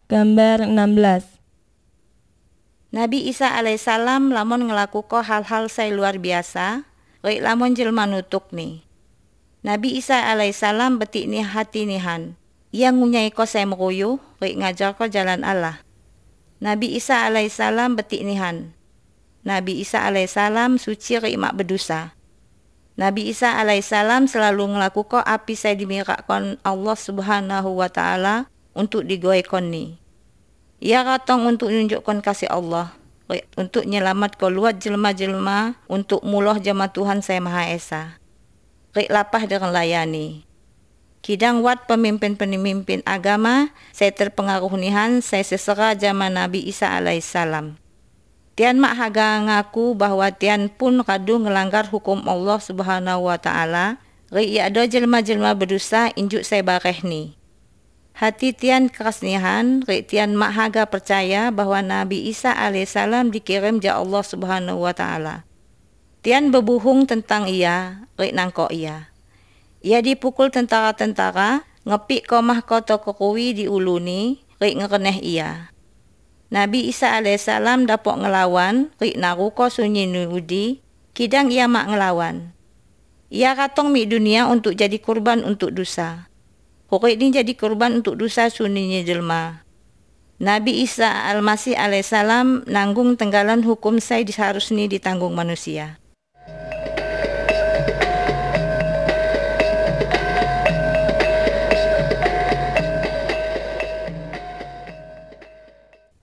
Gambar 16. Nabi Isa alaihissalam lamun ngelakuko hal-hal saya luar biasa, rek lamun jelma nutuk nih. Nabi Isa alaihissalam betik nih hati nihan. Ia ngunyai ko saya meruyu, rek ngajar ko jalan Allah. Nabi Isa alaihissalam betik nihan. Nabi Isa alaihissalam suci rek mak berdosa. Nabi Isa alaihissalam selalu ngelakuko api saya dimirakkan Allah subhanahu wa ta'ala untuk digoyekon nih. Ia ratong untuk menunjukkan kasih Allah, untuk nyelamat keluar jelma-jelma, untuk muloh jama Tuhan saya Maha Esa. Rek lapah dengan layani. Kidang wat pemimpin-pemimpin agama, saya terpengaruh nihan, saya sesera jama Nabi Isa alaihissalam. Tian mak haga ngaku bahwa tian pun kadu ngelanggar hukum Allah subhanahu wa ta'ala, rek ia ada jelma-jelma berdosa injuk saya bareh ni. Hati tian keras nihan, rek tian mak haga percaya bahwa Nabi Isa alaihissalam dikirim ja Allah subhanahu wa ta'ala. Tian berbuhung tentang ia, rek nangkok ia. Ia dipukul tentara-tentara, ngepik komah kota kokowi di uluni, rek ngereneh ia. Nabi Isa alaihissalam dapok ngelawan, rek naruko sunyi nuudi, kidang ia mak ngelawan. Ia katong mi dunia untuk jadi kurban untuk dosa. Pokok ini jadi korban untuk dosa sunninya jelma. Nabi Isa al-Masih alaihissalam nanggung tenggalan hukum saya seharusnya ditanggung manusia.